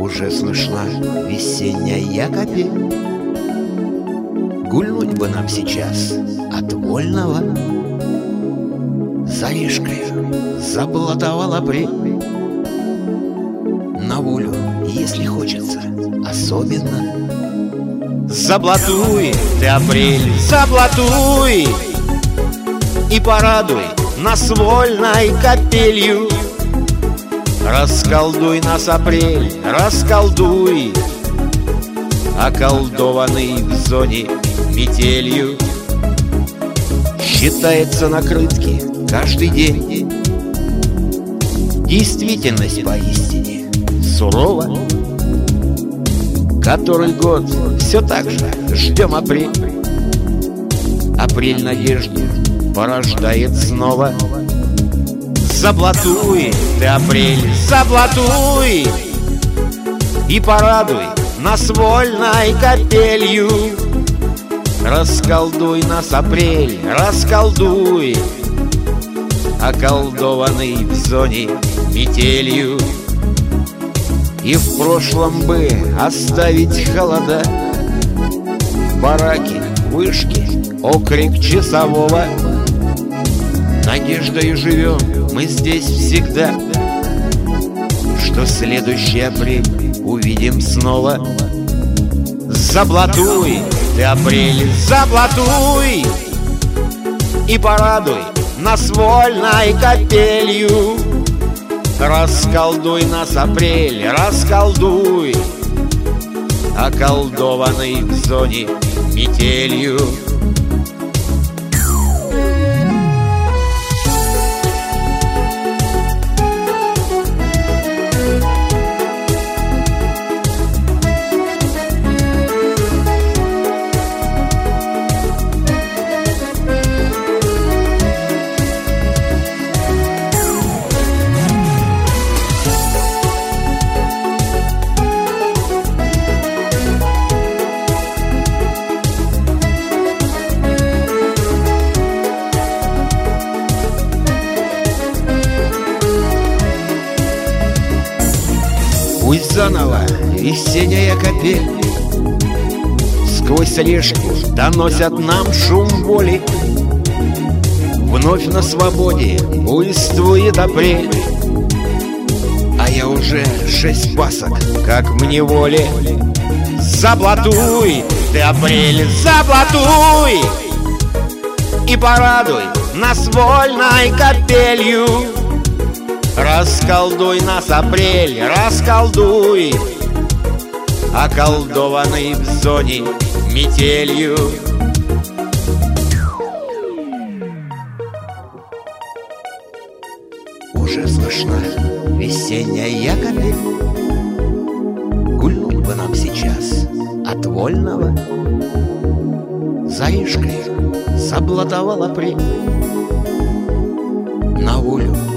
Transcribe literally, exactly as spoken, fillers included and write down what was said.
Уже слышна весенняя капель. Гульнуть бы нам сейчас от вольного. За речкою заблатовал апрель. На волю, если хочется, особенно. Заблатуй ты, апрель, заблатуй, и порадуй нас вольной капелью. Расколдуй нас, апрель, расколдуй, околдованный в зоне метелью. Считается накрытки каждый день. Действительность поистине сурова. Который год все так же ждем апрель. Апрель надежду порождает снова. Заблатуй ты, апрель, заблатуй, и порадуй нас вольной капелью. Расколдуй нас, апрель, расколдуй, околдованный в зоне метелью. И в прошлом бы оставить холода, бараки, вышки, окрик часового. Надеждой живем мы здесь всегда, что следующий апрель увидим снова. Заблатуй ты, апрель, заблатуй, и порадуй нас вольной капелью. Расколдуй нас, апрель, расколдуй, околдованный в зоне метелью. Пусть заново весенняя капель сквозь речку доносят нам шум боли. Вновь на свободе буйствует апрель, а я уже шесть пасок, как мне воле. Заблатуй ты, апрель, заблатуй, и порадуй нас вольной капелью. Расколдуй нас, апрель, расколдуй, околдованный в зоне метелью. Уже слышна весенняя капель. Гульнуть бы нам сейчас от вольного. За речкой заблатовал апрель. На волю